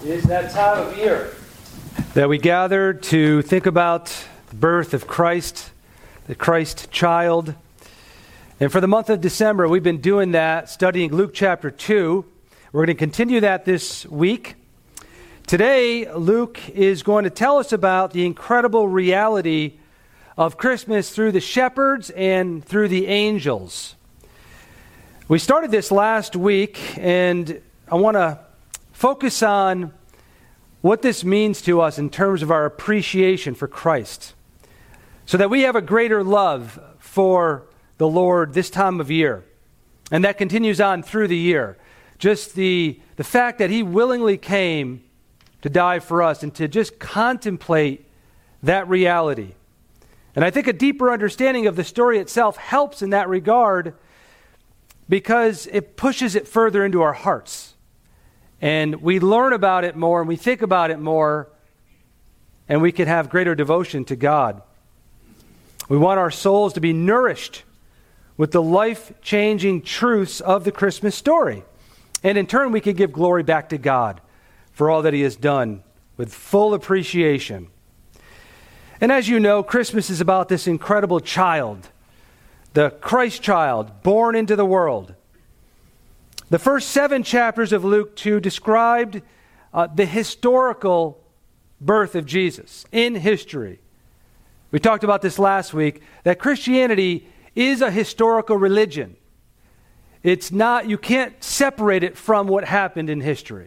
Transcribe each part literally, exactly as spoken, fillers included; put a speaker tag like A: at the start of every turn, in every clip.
A: is that time of year that we gather to think about the birth of Christ, the Christ child. And for the month of December, we've been doing that, studying Luke chapter two. We're going to continue that this week. Today, Luke is going to tell us about the incredible reality of Christmas through the shepherds and through the angels. We started this last week, and I want to focus on what this means to us in terms of our appreciation for Christ, so that we have a greater love for the Lord this time of year. And that continues on through the year. Just the, the fact that He willingly came to die for us and to just contemplate that reality. And I think a deeper understanding of the story itself helps in that regard because it pushes it further into our hearts. And we learn about it more and we think about it more, and we can have greater devotion to God. We want our souls to be nourished with the life-changing truths of the Christmas story. And in turn, we can give glory back to God for all that He has done with full appreciation. And as you know, Christmas is about this incredible child, the Christ child born into the world. The first seven chapters of Luke two described uh, the historical birth of Jesus in history. We talked about this last week, that Christianity is a historical religion. It's not, you can't separate it from what happened in history.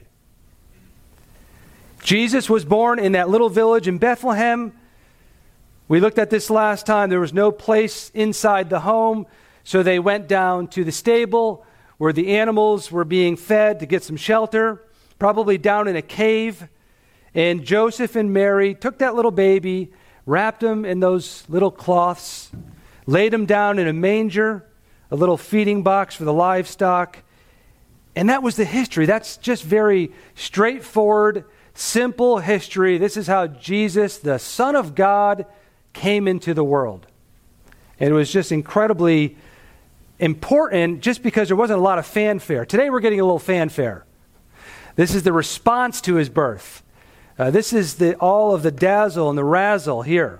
A: Jesus was born in that little village in Bethlehem. We looked at this last time. There was no place inside the home, so they went down to the stable where the animals were being fed to get some shelter, probably down in a cave. And Joseph and Mary took that little baby, wrapped him in those little cloths, laid him down in a manger, a little feeding box for the livestock. And that was the history. That's just very straightforward, simple history. This is how Jesus, the Son of God, came into the world. And it was just incredibly important just because there wasn't a lot of fanfare. Today we're getting a little fanfare. This is the response to His birth. Uh, this is the all of the dazzle and the razzle here.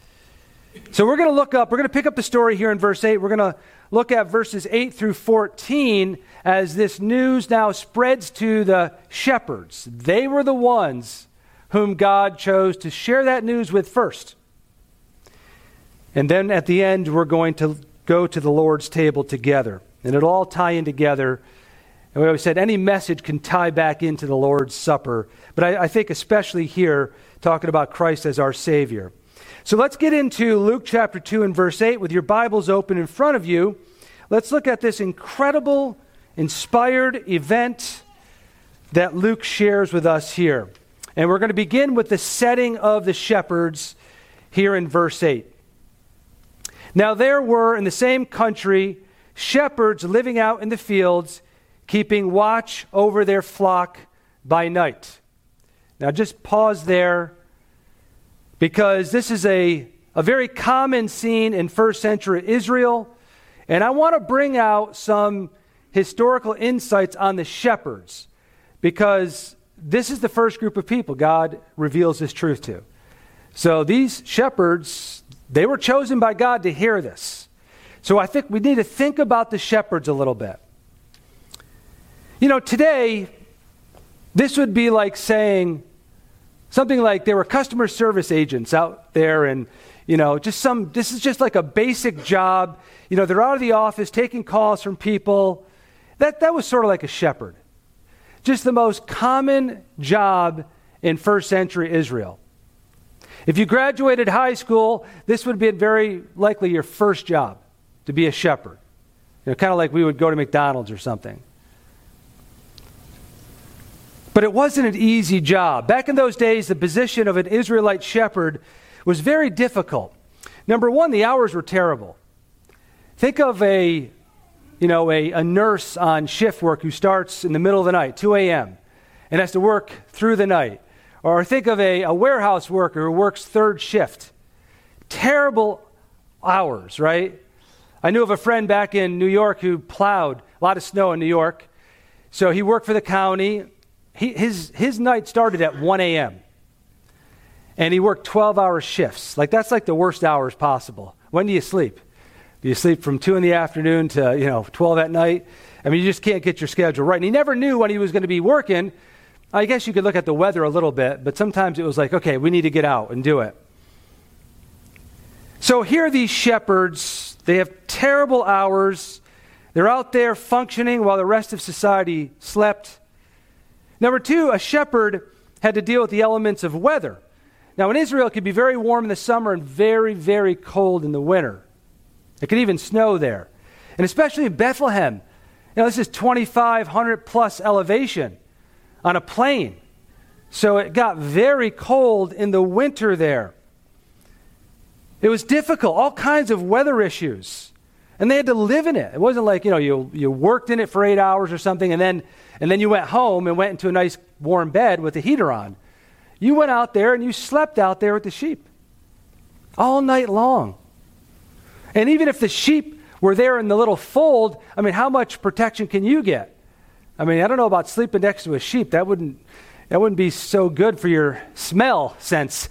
A: So we're going to look up, we're going to pick up the story here in verse eight. We're going to look at verses eight through fourteen as this news now spreads to the shepherds. They were the ones whom God chose to share that news with first. And then at the end, we're going to go to the Lord's table together. And it'll all tie in together. And we always said any message can tie back into the Lord's Supper. But I, I think especially here, talking about Christ as our Savior. So let's get into Luke chapter two and verse eight with your Bibles open in front of you. Let's look at this incredible, inspired event that Luke shares with us here. And we're going to begin with the setting of the shepherds here in verse eight. Now there were in the same country shepherds living out in the fields, keeping watch over their flock by night. Now just pause there, because this is a, a very common scene in first century Israel. And I want to bring out some historical insights on the shepherds, because this is the first group of people God reveals this truth to. So these shepherds, they were chosen by God to hear this. So I think we need to think about the shepherds a little bit. You know, today, this would be like saying something like there were customer service agents out there and, you know, just some, this is just like a basic job. You know, they're out of the office taking calls from people. That, that was sort of like a shepherd. Just the most common job in first century Israel. If you graduated high school, this would be very likely your first job, to be a shepherd. You know, kind of like we would go to McDonald's or something. But it wasn't an easy job. Back in those days, the position of an Israelite shepherd was very difficult. Number one, the hours were terrible. Think of a, you know, a, a nurse on shift work who starts in the middle of the night, two a.m., and has to work through the night. Or think of a, a warehouse worker who works third shift. Terrible hours, right? I knew of a friend back in New York who plowed a lot of snow in New York. So he worked for the county. he, his, his night started at one a.m. and he worked twelve-hour shifts. Like, that's like the worst hours possible. When do you sleep? Do you sleep from two in the afternoon to, you know, twelve at night? I mean, you just can't get your schedule right. And he never knew when he was going to be working. I guess you could look at the weather a little bit, but sometimes it was like, okay, we need to get out and do it. So here are these shepherds. They have terrible hours. They're out there functioning while the rest of society slept. Number two, a shepherd had to deal with the elements of weather. Now, in Israel, it could be very warm in the summer and very, very cold in the winter. It could even snow there. And especially in Bethlehem. You know, this is twenty-five hundred plus elevation on a plain. So it got very cold in the winter there. It was difficult, all kinds of weather issues. And they had to live in it. It wasn't like, you know, you you worked in it for eight hours or something, and then and then you went home and went into a nice warm bed with the heater on. You went out there and you slept out there with the sheep all night long. And even if the sheep were there in the little fold, I mean, how much protection can you get? I mean, I don't know about sleeping next to a sheep. That wouldn't that wouldn't be so good for your smell sense.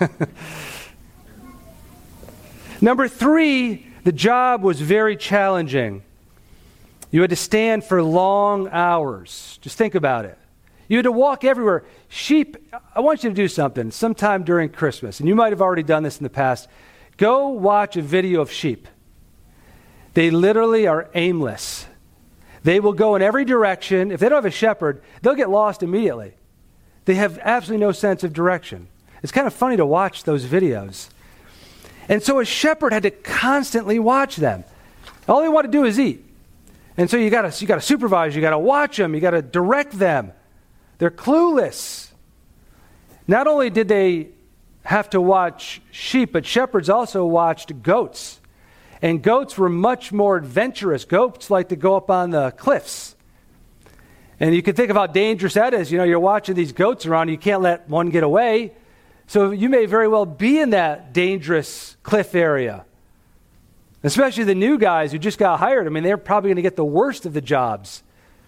A: Number three, the job was very challenging. You had to stand for long hours. Just think about it. You had to walk everywhere. Sheep, I want you to do something sometime during Christmas, and you might have already done this in the past. Go watch a video of sheep. They literally are aimless. They will go in every direction. If they don't have a shepherd, they'll get lost immediately. They have absolutely no sense of direction. It's kind of funny to watch those videos. And so a shepherd had to constantly watch them. All they want to do is eat. And so you got to you got to supervise, you got to watch them, you got to direct them. They're clueless. Not only did they have to watch sheep, but shepherds also watched goats. And goats were much more adventurous. Goats like to go up on the cliffs. And you can think of how dangerous that is. You know, you're watching these goats around, you can't let one get away. So you may very well be in that dangerous cliff area. Especially the new guys who just got hired. I mean, they're probably going to get the worst of the jobs.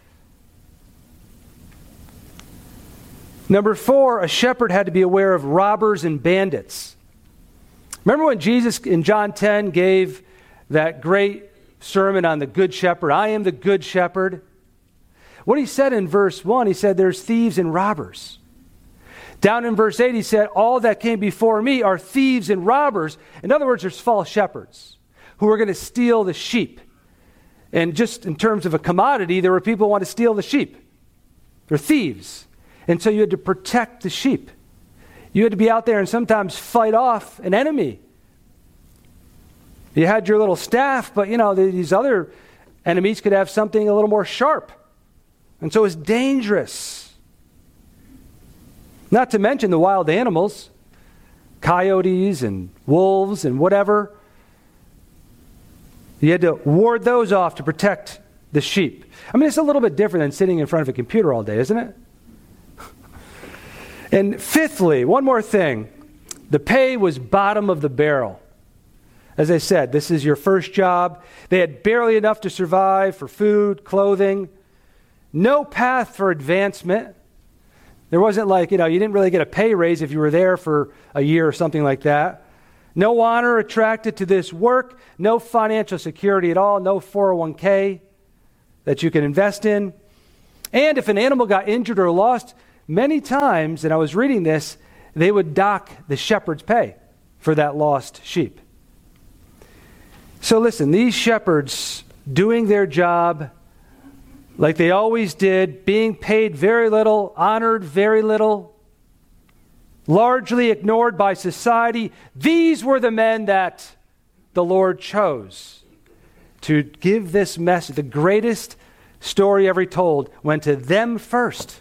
A: Number four, a shepherd had to be aware of robbers and bandits. Remember when Jesus in John ten gave that great sermon on the good shepherd? I am the good shepherd. What he said in verse one, he said there's thieves and robbers. Down in verse eight, he said, all that came before me are thieves and robbers. In other words, there's false shepherds who are going to steal the sheep. And just in terms of a commodity, there were people who want to steal the sheep. They're thieves. And so you had to protect the sheep. You had to be out there and sometimes fight off an enemy. You had your little staff, but you know, these other enemies could have something a little more sharp. And so it's dangerous. Not to mention the wild animals, coyotes and wolves and whatever. You had to ward those off to protect the sheep. I mean, it's a little bit different than sitting in front of a computer all day, isn't it? And fifthly, one more thing. The pay was bottom of the barrel. As I said, this is your first job. They had barely enough to survive for food, clothing. No path for advancement. There wasn't like, you know, you didn't really get a pay raise if you were there for a year or something like that. No honor attracted to this work. No financial security at all. No four oh one k that you can invest in. And if an animal got injured or lost, many times, and I was reading this, they would dock the shepherd's pay for that lost sheep. So listen, these shepherds doing their job like they always did, being paid very little, honored very little, largely ignored by society. These were the men that the Lord chose to give this message. The greatest story ever told went to them first.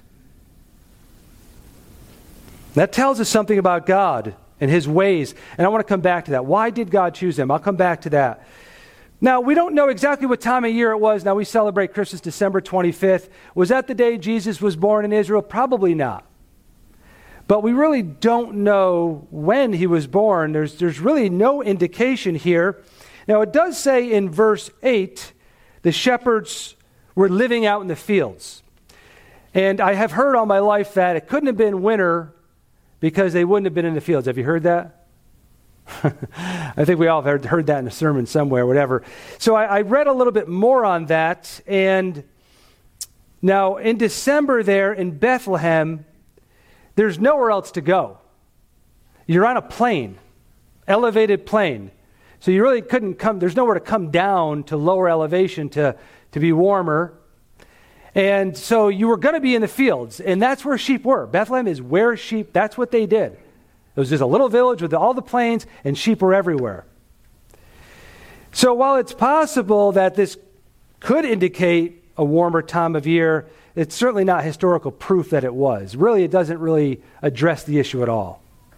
A: That tells us something about God and his ways. And I want to come back to that. Why did God choose them? I'll come back to that. Now, we don't know exactly what time of year it was. Now, we celebrate Christmas December twenty-fifth. Was that the day Jesus was born in Israel? Probably not. But we really don't know when he was born. There's, there's really no indication here. Now, it does say in verse eight, the shepherds were living out in the fields. And I have heard all my life that it couldn't have been winter because they wouldn't have been in the fields. Have you heard that? I think we all have heard, heard that in a sermon somewhere, whatever. So I, I read a little bit more on that. And now in December there in Bethlehem, there's nowhere else to go. You're on a plain, elevated plain. So you really couldn't come, there's nowhere to come down to lower elevation to, to be warmer. And so you were going to be in the fields, and that's where sheep were. Bethlehem is where sheep, that's what they did. It was just a little village with all the plains, and sheep were everywhere. So while it's possible that this could indicate a warmer time of year, it's certainly not historical proof that it was. Really, it doesn't really address the issue at all.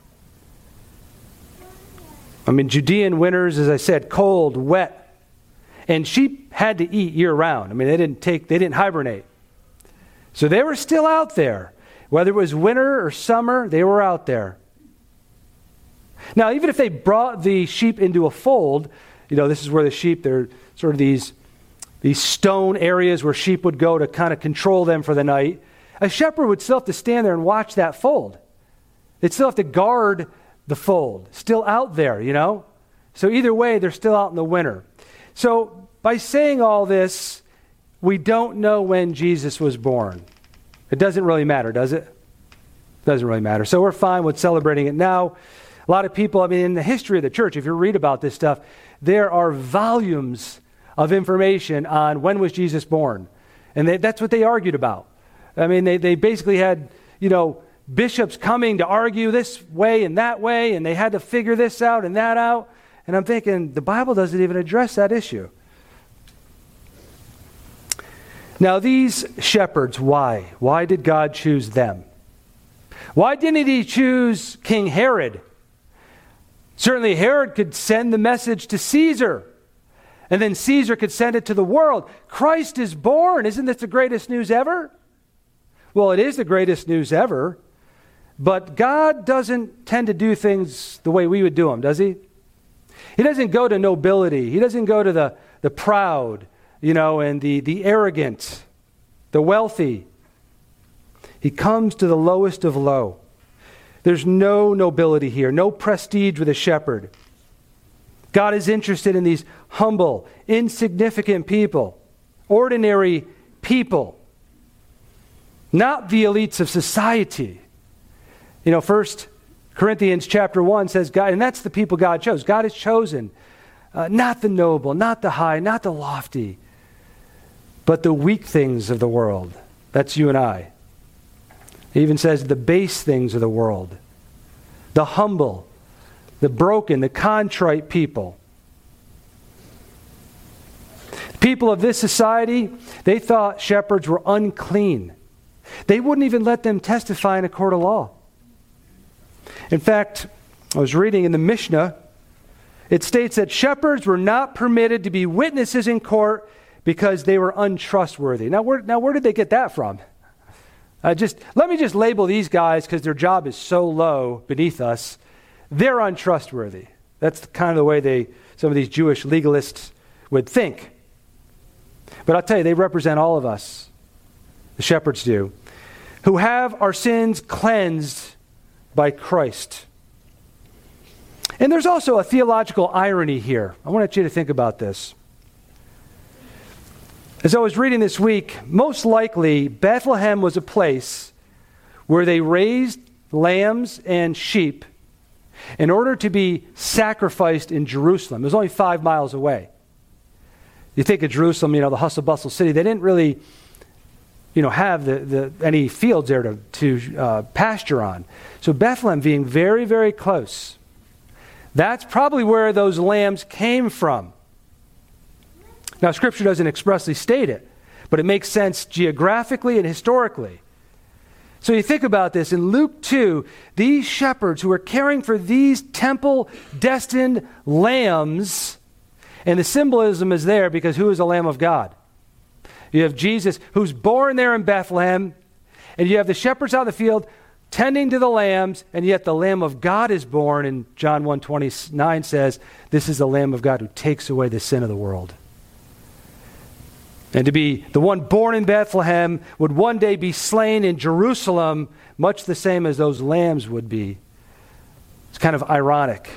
A: I mean, Judean winters, as I said, cold, wet, and sheep had to eat year-round. I mean, they didn't take, they didn't hibernate. So they were still out there. Whether it was winter or summer, they were out there. Now, even if they brought the sheep into a fold, you know, this is where the sheep, they're sort of these, these stone areas where sheep would go to kind of control them for the night. A shepherd would still have to stand there and watch that fold. They'd still have to guard the fold, still out there, you know? So either way, they're still out in the winter. So by saying all this, we don't know when Jesus was born. It doesn't really matter, does it? It doesn't really matter. So we're fine with celebrating it now. A lot of people, I mean, in the history of the church, if you read about this stuff, there are volumes of information on when was Jesus born. And they, that's what they argued about. I mean, they, they basically had, you know, bishops coming to argue this way and that way, and they had to figure this out and that out. And I'm thinking, the Bible doesn't even address that issue. Now, these shepherds, why? Why did God choose them? Why didn't he choose King Herod? Certainly Herod could send the message to Caesar, and then Caesar could send it to the world. Christ is born. Isn't this the greatest news ever? Well, it is the greatest news ever, but God doesn't tend to do things the way we would do them, does he? He doesn't go to nobility. He doesn't go to the, the proud, you know, and the, the arrogant, the wealthy. He comes to the lowest of low. There's no nobility here, no prestige with a shepherd. God is interested in these humble, insignificant people, ordinary people, not the elites of society. You know, First Corinthians chapter one says God, and that's the people God chose. God has chosen uh, not the noble, not the high, not the lofty, but the weak things of the world. That's you and I. He even says the base things of the world, the humble, the broken, the contrite people. People of this society, they thought shepherds were unclean. They wouldn't even let them testify in a court of law. In fact, I was reading in the Mishnah, it states that shepherds were not permitted to be witnesses in court because they were untrustworthy. Now, where, now where did they get that from? Uh, just let me just label these guys because their job is so low beneath us. They're untrustworthy. That's kind of the way they, some of these Jewish legalists would think. But I'll tell you, they represent all of us. The shepherds do, who have our sins cleansed by Christ. And there's also a theological irony here. I want you to think about this. As I was reading this week, most likely Bethlehem was a place where they raised lambs and sheep in order to be sacrificed in Jerusalem. It was only five miles away. You think of Jerusalem, you know, the hustle-bustle city. They didn't really, you know, have the, the any fields there to, to uh, pasture on. So Bethlehem being very, very close, that's probably where those lambs came from. Now, Scripture doesn't expressly state it, but it makes sense geographically and historically. So you think about this. In Luke two, these shepherds who are caring for these temple-destined lambs, and the symbolism is there because who is the Lamb of God? You have Jesus who's born there in Bethlehem, and you have the shepherds out in the field tending to the lambs, and yet the Lamb of God is born, and John one twenty-nine says, this is the Lamb of God who takes away the sin of the world. And to be the one born in Bethlehem would one day be slain in Jerusalem, much the same as those lambs would be. It's kind of ironic.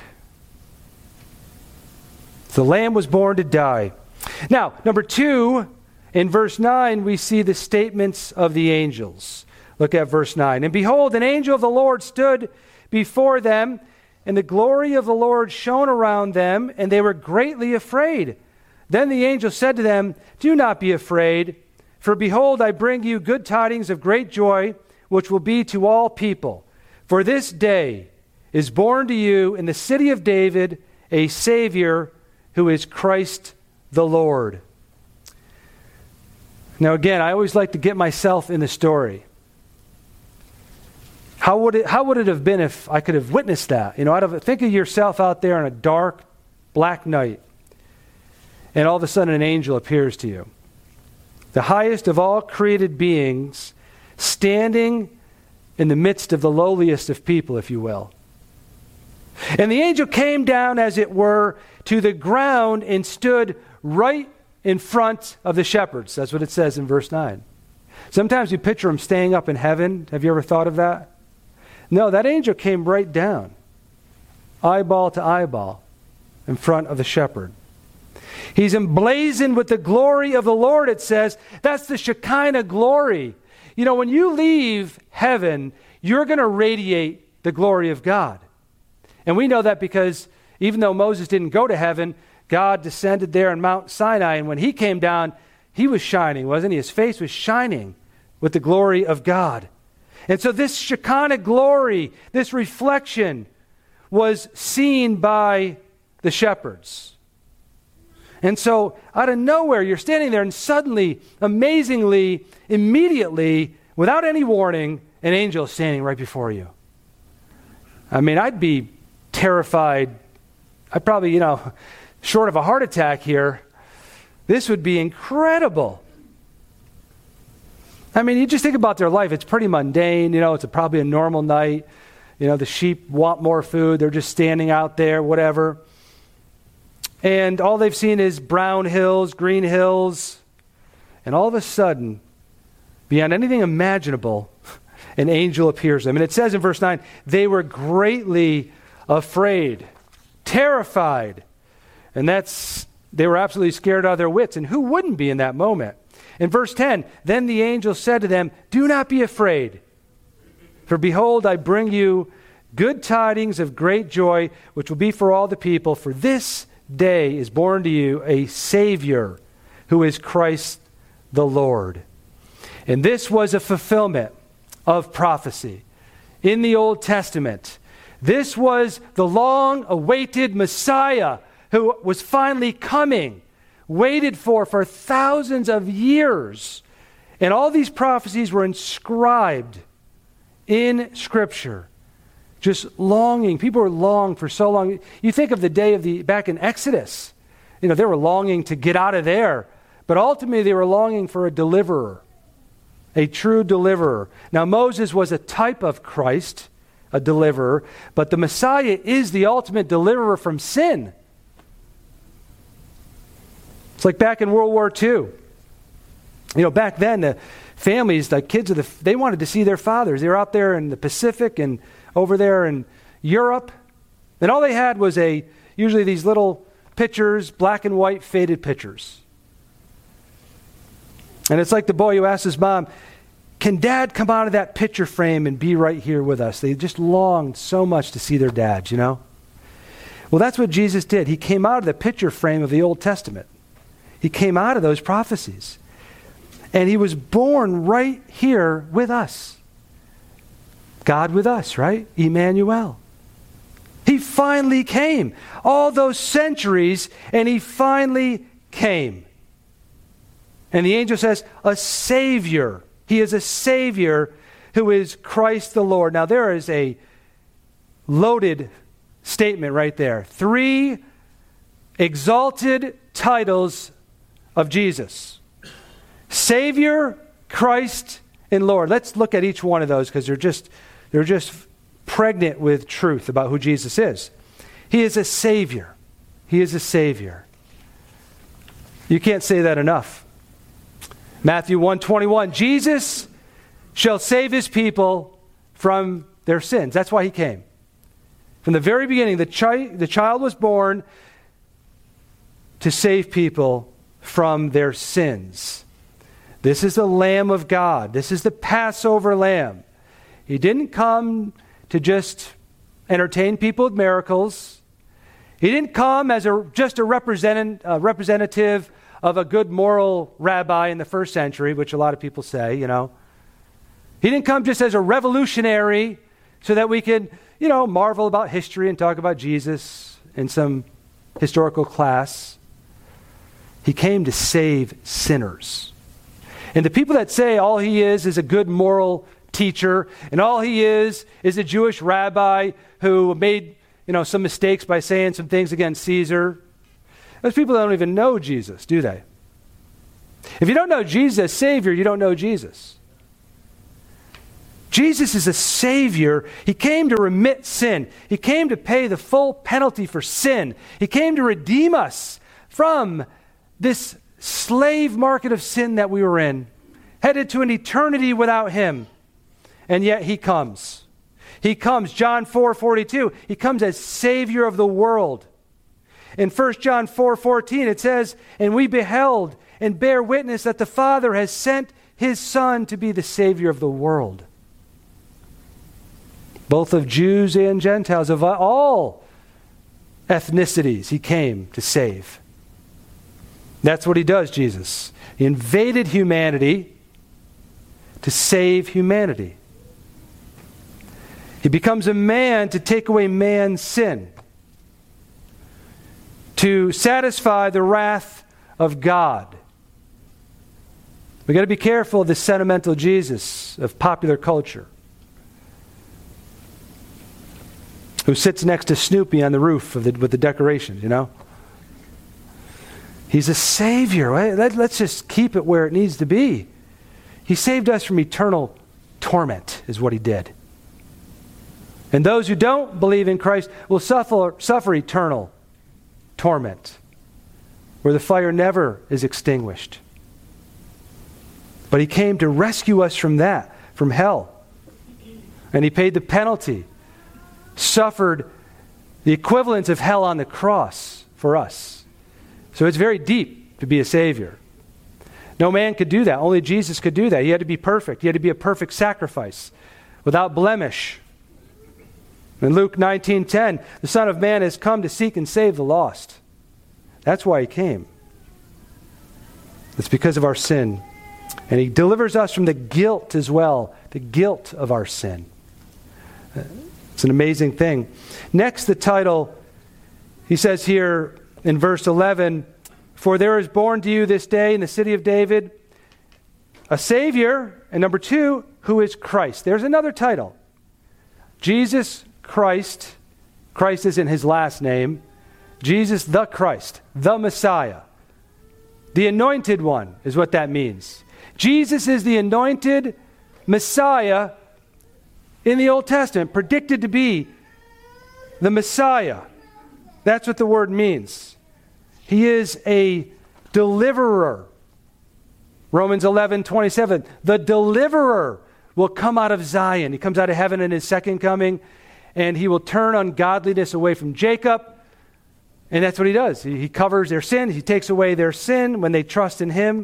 A: The lamb was born to die. Now, number two, in verse nine, we see the statements of the angels. Look at verse nine. And behold, an angel of the Lord stood before them, and the glory of the Lord shone around them, and they were greatly afraid. Then the angel said to them, do not be afraid, for behold, I bring you good tidings of great joy, which will be to all people. For this day is born to you in the city of David a Savior, who is Christ the Lord. Now again, I always like to get myself in the story. How would it, how would it have been if I could have witnessed that? You know, out of, think of yourself out there on a dark, black night, and all of a sudden an angel appears to you. The highest of all created beings, standing in the midst of the lowliest of people, if you will. And the angel came down, as it were, to the ground and stood right in front of the shepherds. That's what it says in verse nine. Sometimes you picture them staying up in heaven. Have you ever thought of that? No, that angel came right down, eyeball to eyeball, in front of the shepherd. He's emblazoned with the glory of the Lord, it says. That's the Shekinah glory. You know, when you leave heaven, you're going to radiate the glory of God. And we know that because even though Moses didn't go to heaven, God descended there on Mount Sinai, and when he came down, he was shining, wasn't he? His face was shining with the glory of God. And so this Shekinah glory, this reflection, was seen by the shepherds. And so out of nowhere, you're standing there, and suddenly, amazingly, immediately, without any warning, an angel is standing right before you. I mean, I'd be terrified. I'd probably, you know, short of a heart attack here, this would be incredible. I mean, you just think about their life. It's pretty mundane. You know, it's a, probably a normal night. You know, the sheep want more food. They're just standing out there, whatever. And all they've seen is brown hills, green hills. And all of a sudden, beyond anything imaginable, an angel appears to them. And it says in verse nine, they were greatly afraid, terrified. And that's, they were absolutely scared out of their wits. And who wouldn't be in that moment? In verse ten, then the angel said to them, do not be afraid. For behold, I bring you good tidings of great joy, which will be for all the people. For this day is born to you a Savior, who is Christ the Lord. And this was a fulfillment of prophecy in the Old Testament. This was the long-awaited Messiah who was finally coming, waited for for thousands of years. And all these prophecies were inscribed in Scripture. Just longing. People were longing for so long. You think of the day of the, back in Exodus. You know, they were longing to get out of there. But ultimately they were longing for a deliverer. A true deliverer. Now Moses was a type of Christ, a deliverer. But the Messiah is the ultimate deliverer from sin. It's like back in World War Two. You know, back then, the families, the kids, of the, they wanted to see their fathers. They were out there in the Pacific and over there in Europe. And all they had was a, usually these little pictures, black and white faded pictures. And it's like the boy who asked his mom, can Dad come out of that picture frame and be right here with us? They just longed so much to see their dads, you know? Well, that's what Jesus did. He came out of the picture frame of the Old Testament. He came out of those prophecies. And he was born right here with us. God with us, right? Emmanuel. He finally came. All those centuries, and he finally came. And the angel says, a Savior. He is a Savior who is Christ the Lord. Now there is a loaded statement right there. Three exalted titles of Jesus. Savior, Christ, and Lord. Let's look at each one of those because they're just, they're just pregnant with truth about who Jesus is. He is a Savior. He is a Savior. You can't say that enough. Matthew one twenty-one, Jesus shall save his people from their sins. That's why he came. From the very beginning, the, chi- the child was born to save people from their sins. This is the Lamb of God. This is the Passover Lamb. He didn't come to just entertain people with miracles. He didn't come as a, just a represent, uh, representative of a good moral rabbi in the first century, which a lot of people say, you know. He didn't come just as a revolutionary so that we could, you know, marvel about history and talk about Jesus in some historical class. He came to save sinners. And the people that say all he is is a good moral teacher and all he is is a Jewish rabbi who made, you know, some mistakes by saying some things against Caesar, those people don't even know Jesus, do they? If you don't know Jesus as Savior, you don't know Jesus. Jesus is a Savior. He came to remit sin. He came to pay the full penalty for sin. He came to redeem us from this slave market of sin that we were in, headed to an eternity without him. And yet he comes. He comes, John four forty-two, he comes as Savior of the world. In First John four fourteen, it says, and we beheld and bear witness that the Father has sent his Son to be the Savior of the world. Both of Jews and Gentiles, of all ethnicities, he came to save. That's what he does, Jesus. He invaded humanity to save humanity. He becomes a man to take away man's sin, to satisfy the wrath of God. We've got to be careful of the sentimental Jesus of popular culture, who sits next to Snoopy on the roof of the, with the decorations, you know? He's a Savior. Right? Let, let's just keep it where it needs to be. He saved us from eternal torment, is what he did. And those who don't believe in Christ will suffer, suffer eternal torment, where the fire never is extinguished. But he came to rescue us from that, from hell. And he paid the penalty, suffered the equivalent of hell on the cross for us. So it's very deep to be a Savior. No man could do that. Only Jesus could do that. He had to be perfect. He had to be a perfect sacrifice, without blemish. In Luke nineteen ten, the Son of Man has come to seek and save the lost. That's why he came. It's because of our sin. And he delivers us from the guilt as well, the guilt of our sin. It's an amazing thing. Next, the title, he says here in verse eleven, for there is born to you this day in the city of David a Savior, and number two, who is Christ. There's another title. Jesus Christ. Christ isn't his last name. Jesus the Christ, the Messiah. The anointed one is what that means. Jesus is the anointed Messiah in the Old Testament, predicted to be the Messiah. That's what the word means. He is a deliverer. Romans eleven twenty-seven. The deliverer will come out of Zion. He comes out of heaven in his second coming, and he will turn ungodliness away from Jacob. And that's what he does. He, he covers their sin. He takes away their sin when they trust in him.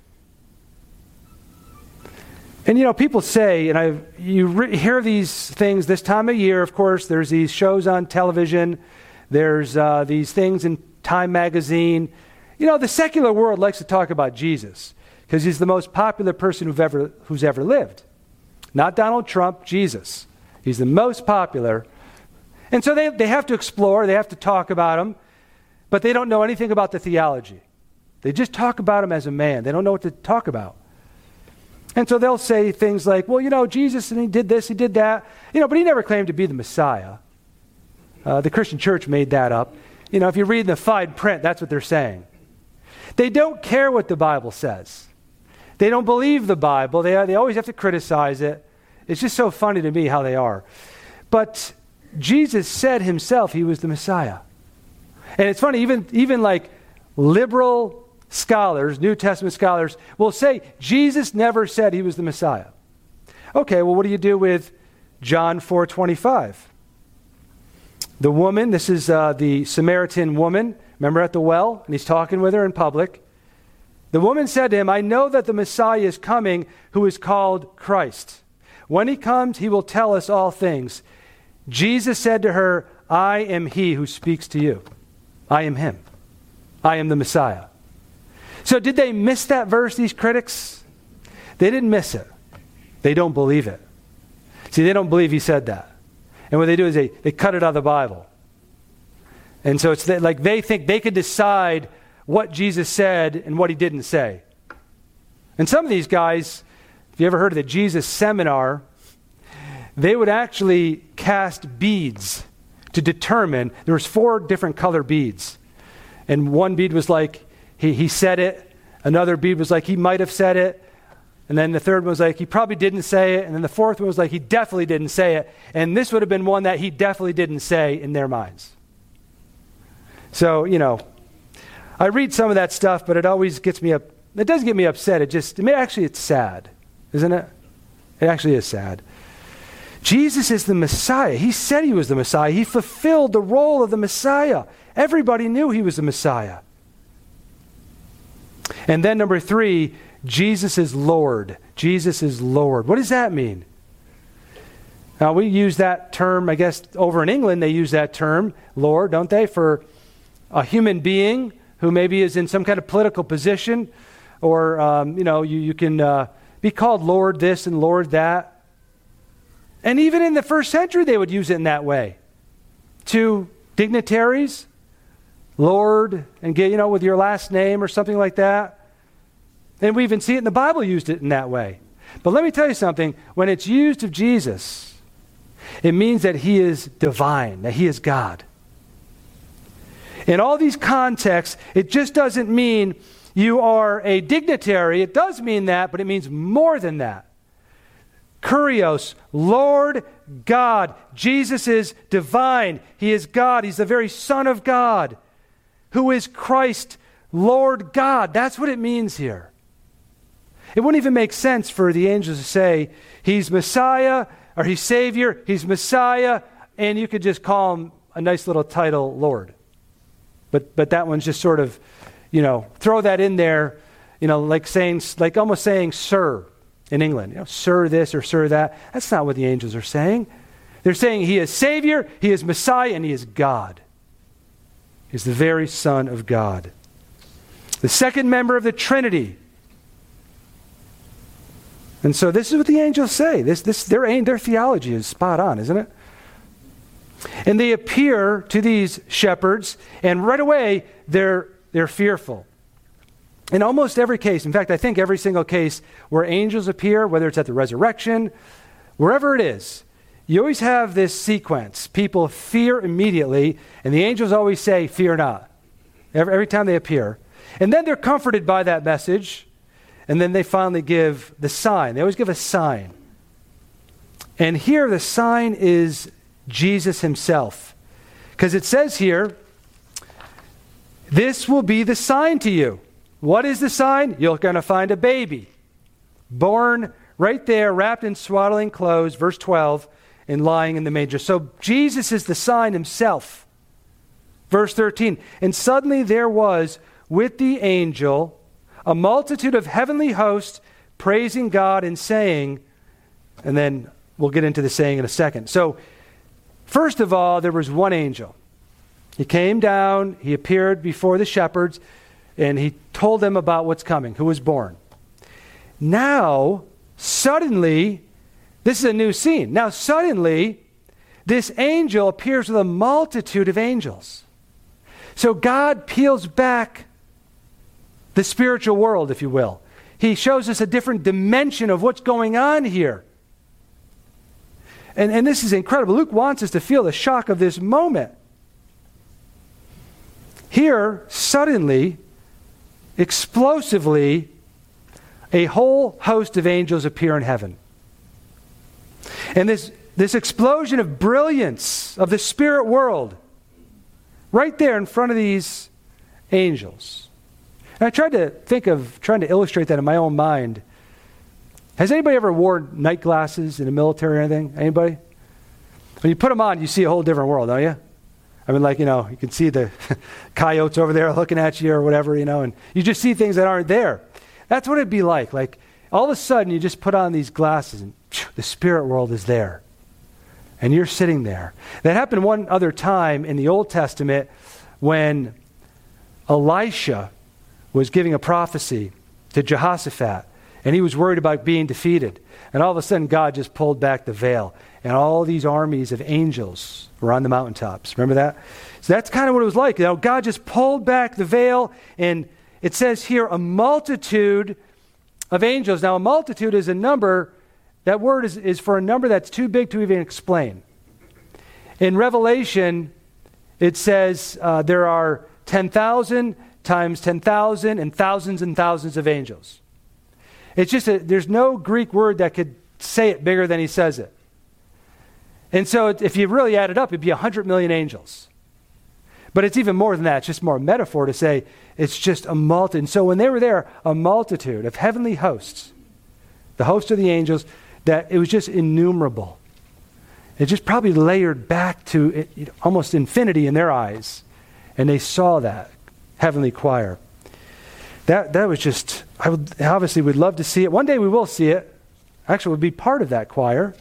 A: And you know, people say, and I, you re- hear these things this time of year, of course, there's these shows on television, there's uh, these things in Time magazine. You know, the secular world likes to talk about Jesus because he's the most popular person who've ever, who's ever lived. Not Donald Trump, Jesus. He's the most popular. And so they, they have to explore, they have to talk about him, but they don't know anything about the theology. They just talk about him as a man. They don't know what to talk about. And so they'll say things like, well, you know, Jesus, and he did this, he did that. You know, but he never claimed to be the Messiah. Uh, the Christian church made that up. You know, if you read the fine print, that's what they're saying. They don't care what the Bible says. They don't believe the Bible. They, they always have to criticize it. It's just so funny to me how they are. But Jesus said himself he was the Messiah. And it's funny, even, even like liberal scholars, New Testament scholars, will say Jesus never said he was the Messiah. Okay, well, what do you do with John four twenty-five? The woman, this is uh, the Samaritan woman, remember at the well, and he's talking with her in public. The woman said to him, I know that the Messiah is coming, who is called Christ. When he comes, he will tell us all things. Jesus said to her, I am he who speaks to you. I am him. I am the Messiah. So did they miss that verse, these critics? They didn't miss it. They don't believe it. See, they don't believe he said that. And what they do is they, they cut it out of the Bible. And so it's like they think they could decide what Jesus said and what he didn't say. And some of these guys, if you ever heard of the Jesus Seminar, they would actually cast beads to determine, there was four different color beads. And one bead was like, he, he said it. Another bead was like, he might have said it. And then the third one was like, he probably didn't say it. And then the fourth one was like, he definitely didn't say it. And this would have been one that he definitely didn't say in their minds. So, you know, I read some of that stuff, but it always gets me up. It does get me upset. It just, I mean, actually, it's sad, isn't it? It actually is sad. Jesus is the Messiah. He said he was the Messiah. He fulfilled the role of the Messiah. Everybody knew he was the Messiah. And then number three, Jesus is Lord. Jesus is Lord. What does that mean? Now, we use that term, I guess, over in England, they use that term, Lord, don't they, for a human being who maybe is in some kind of political position, or, um, you know, you, you can uh, be called Lord this and Lord that. And even in the first century, they would use it in that way. To dignitaries, Lord, and get, you know, with your last name or something like that. And we even see it in the Bible used it in that way. But let me tell you something. When it's used of Jesus, it means that he is divine, that he is God. In all these contexts, it just doesn't mean you are a dignitary. It does mean that, but it means more than that. Kurios, Lord God. Jesus is divine. He is God. He's the very Son of God, who is Christ, Lord God. That's what it means here. It wouldn't even make sense for the angels to say, he's Messiah, or he's Savior, he's Messiah, and you could just call him a nice little title, Lord. But but that one's just sort of, you know, throw that in there, you know, like saying, like almost saying sir in England. You know, sir this or sir that. That's not what the angels are saying. They're saying he is Savior, he is Messiah, and he is God. He's the very Son of God. The second member of the Trinity. And so this is what the angels say. This, this, their, their theology is spot on, isn't it? And they appear to these shepherds, and right away, they're, they're fearful. In almost every case, in fact, I think every single case where angels appear, whether it's at the resurrection, wherever it is, you always have this sequence. People fear immediately, and the angels always say, fear not, every, every time they appear. And then they're comforted by that message, and then they finally give the sign. They always give a sign. And here the sign is Jesus himself. Because it says here, this will be the sign to you. What is the sign? You're going to find a baby born right there, wrapped in swaddling clothes, verse twelve, and lying in the manger. So Jesus is the sign himself. Verse thirteen, and suddenly there was with the angel a multitude of heavenly hosts praising God and saying, and then we'll get into the saying in a second. So, first of all, there was one angel. He came down, he appeared before the shepherds, and he told them about what's coming, who was born. Now, suddenly, this is a new scene. Now, suddenly, this angel appears with a multitude of angels. So God peels back the spiritual world, if you will. He shows us a different dimension of what's going on here. And, and this is incredible. Luke wants us to feel the shock of this moment. Here, suddenly, explosively, a whole host of angels appear in heaven. And this, this explosion of brilliance of the spirit world, right there in front of these angels. And I tried to think of trying to illustrate that in my own mind. Has anybody ever worn night glasses in the military or anything? Anybody? When you put them on, you see a whole different world, don't you? I mean, like, you know, you can see the coyotes over there looking at you or whatever, you know, and you just see things that aren't there. That's what it'd be like. Like, all of a sudden, you just put on these glasses and phew, the spirit world is there. And you're sitting there. That happened one other time in the Old Testament when Elisha was giving a prophecy to Jehoshaphat, and he was worried about being defeated. And all of a sudden, God just pulled back the veil, and all these armies of angels were on the mountaintops. Remember that? So that's kind of what it was like. You know, God just pulled back the veil, and it says here, a multitude of angels. Now, a multitude is a number, that word is, is for a number that's too big to even explain. In Revelation, it says uh, there are ten thousand times ten thousand and thousands and thousands of angels. It's just, a, there's no Greek word that could say it bigger than he says it. And so if you really add it up, it'd be one hundred million angels. But it's even more than that. It's just more a metaphor to say it's just a multitude. And so when they were there, a multitude of heavenly hosts, the host of the angels, that it was just innumerable. It just probably layered back to it, you know, almost infinity in their eyes. And they saw that heavenly choir. That that was just, I would obviously would love to see it. One day we will see it. Actually, we'll be part of that choir.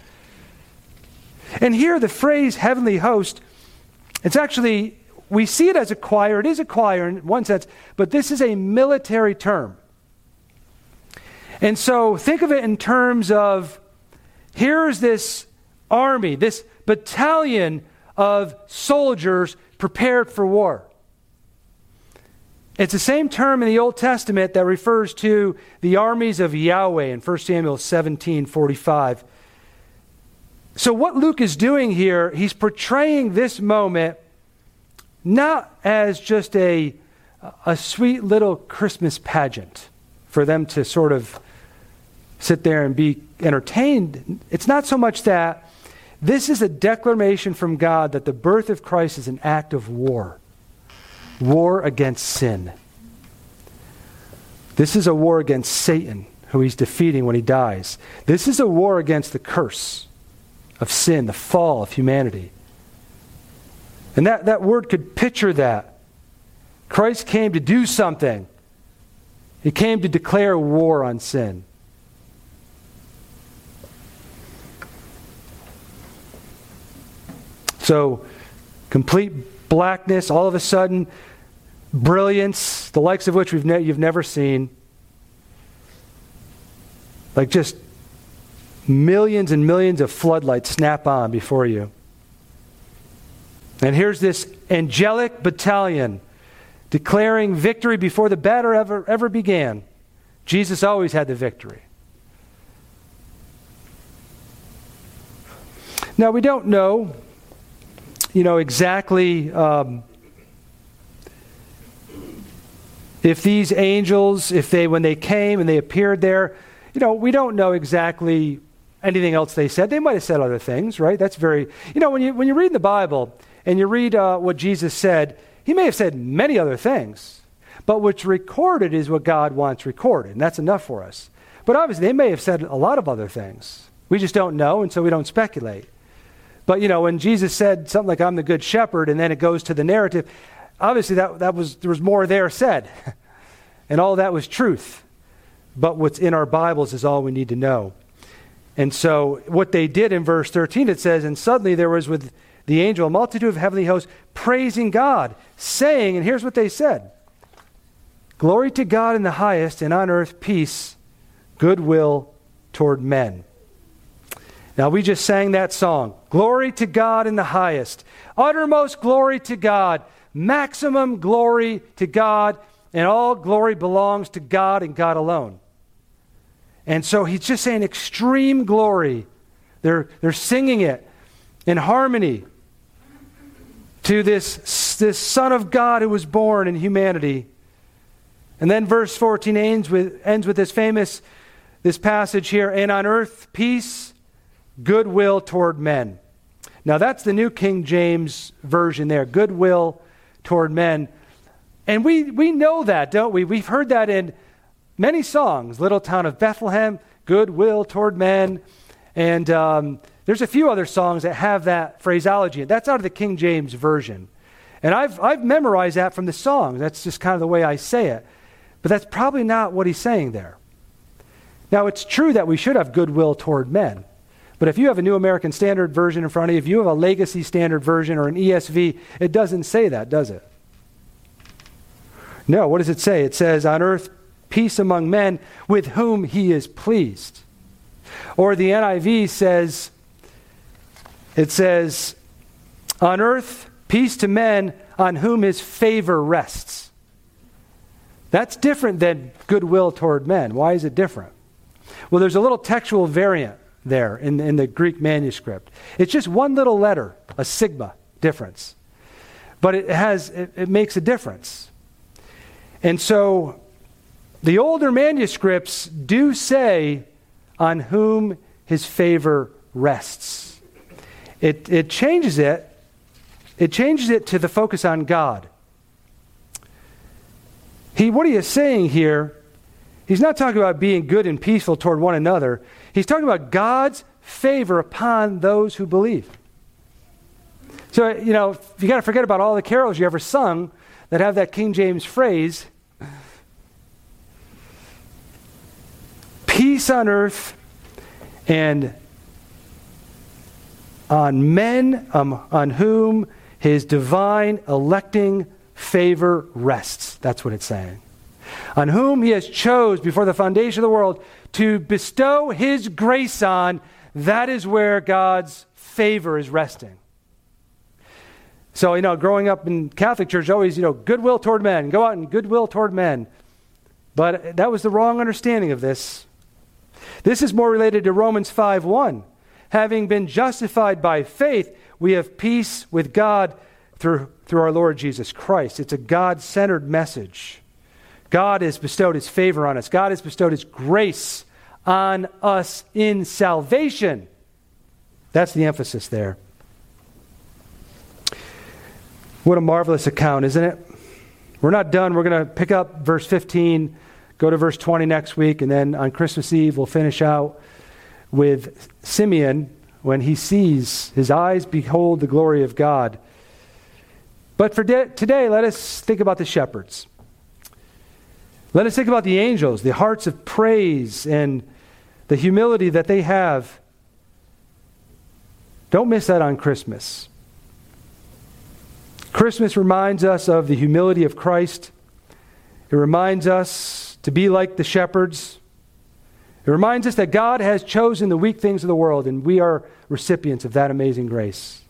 A: And here the phrase heavenly host, it's actually, we see it as a choir. It is a choir in one sense, but this is a military term. And so think of it in terms of, here's this army, this battalion of soldiers prepared for war. It's the same term in the Old Testament that refers to the armies of Yahweh in First Samuel seventeen forty-five. So what Luke is doing here, he's portraying this moment not as just a, a sweet little Christmas pageant for them to sort of sit there and be entertained. It's not so much that. This is a declaration from God that the birth of Christ is an act of war. War against sin. This is a war against Satan, who he's defeating when he dies. This is a war against the curse of sin, the fall of humanity. And that, that word could picture that. Christ came to do something. He came to declare war on sin. So, complete blackness, all of a sudden, brilliance, the likes of which we've ne- you've never seen. Like just millions and millions of floodlights snap on before you. And here's this angelic battalion declaring victory before the battle ever, ever began. Jesus always had the victory. Now, we don't know you know, exactly um, if these angels, if they, when they came and they appeared there, you know, we don't know exactly anything else they said. They might have said other things, right? That's very, you know, when you when you read the Bible and you read uh, what Jesus said, he may have said many other things, but what's recorded is what God wants recorded, and that's enough for us. But obviously, they may have said a lot of other things. We just don't know, and so we don't speculate. But, you know, when Jesus said something like, I'm the good shepherd, and then it goes to the narrative, obviously that, that was there was more there said. And all that was truth. But what's in our Bibles is all we need to know. And so what they did in verse thirteen, it says, and suddenly there was with the angel a multitude of heavenly hosts praising God, saying, and here's what they said, glory to God in the highest, and on earth peace, goodwill toward men. Now, we just sang that song. Glory to God in the highest. Uttermost glory to God. Maximum glory to God. And all glory belongs to God and God alone. And so he's just saying extreme glory. They're, they're singing it in harmony to this, this Son of God who was born in humanity. And then verse fourteen ends with, ends with this famous, this passage here, and on earth peace, goodwill toward men. Now that's the New King James Version there, goodwill toward men. And we, we know that, don't we? We've heard that in many songs. Little Town of Bethlehem, Goodwill Toward Men. And um, there's a few other songs that have that phraseology. That's out of the King James Version. And I've, I've memorized that from the songs. That's just kind of the way I say it. But that's probably not what he's saying there. Now, it's true that we should have goodwill toward men. But if you have a New American Standard Version in front of you, if you have a Legacy Standard Version or an E S V, it doesn't say that, does it? No, what does it say? It says, on earth, peace among men with whom he is pleased. Or the N I V says, it says, on earth, peace to men on whom his favor rests. That's different than goodwill toward men. Why is it different? Well, there's a little textual variant there in, in the Greek manuscript. It's just one little letter, a sigma difference. But it has it, it makes a difference. And so the older manuscripts do say on whom his favor rests. It it changes it. It changes it to the focus on God. He what he is saying here, he's not talking about being good and peaceful toward one another. He's talking about God's favor upon those who believe. So, you know, you got to forget about all the carols you ever sung that have that King James phrase, peace on earth and on men um, on whom his divine electing favor rests. That's what it's saying. On whom he has chose before the foundation of the world to bestow his grace on, that is where God's favor is resting. So, you know, growing up in Catholic church, always, you know, goodwill toward men. Go out and goodwill toward men. But that was the wrong understanding of this. This is more related to Romans five one. Having been justified by faith, we have peace with God through, through our Lord Jesus Christ. It's a God-centered message. God has bestowed his favor on us. God has bestowed his grace on us in salvation. That's the emphasis there. What a marvelous account, isn't it? We're not done. We're going to pick up verse fifteen, go to verse twenty next week, and then on Christmas Eve we'll finish out with Simeon when he sees, his eyes behold the glory of God. But for de- today, let us think about the shepherds. Let us think about the angels, the hearts of praise and the humility that they have. Don't miss that on Christmas. Christmas reminds us of the humility of Christ. It reminds us to be like the shepherds. It reminds us that God has chosen the weak things of the world, and we are recipients of that amazing grace.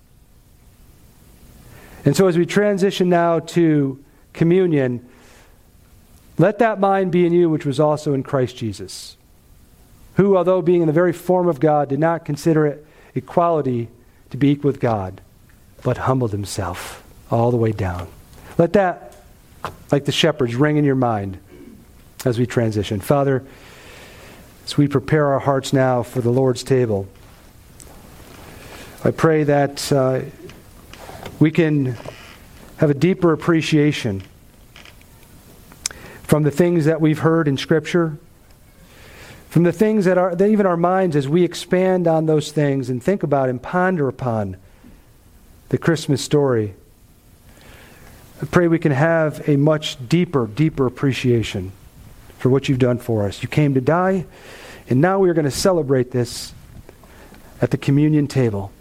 A: And so as we transition now to communion, let that mind be in you which was also in Christ Jesus, who, although being in the very form of God, did not consider it equality to be equal with God, but humbled himself all the way down. Let that, like the shepherds, ring in your mind as we transition. Father, as we prepare our hearts now for the Lord's table, I pray that uh, we can have a deeper appreciation from the things that we've heard in Scripture, from the things that are that even our minds, as we expand on those things and think about and ponder upon the Christmas story. I pray we can have a much deeper, deeper appreciation for what you've done for us. You came to die, and now we are going to celebrate this at the communion table.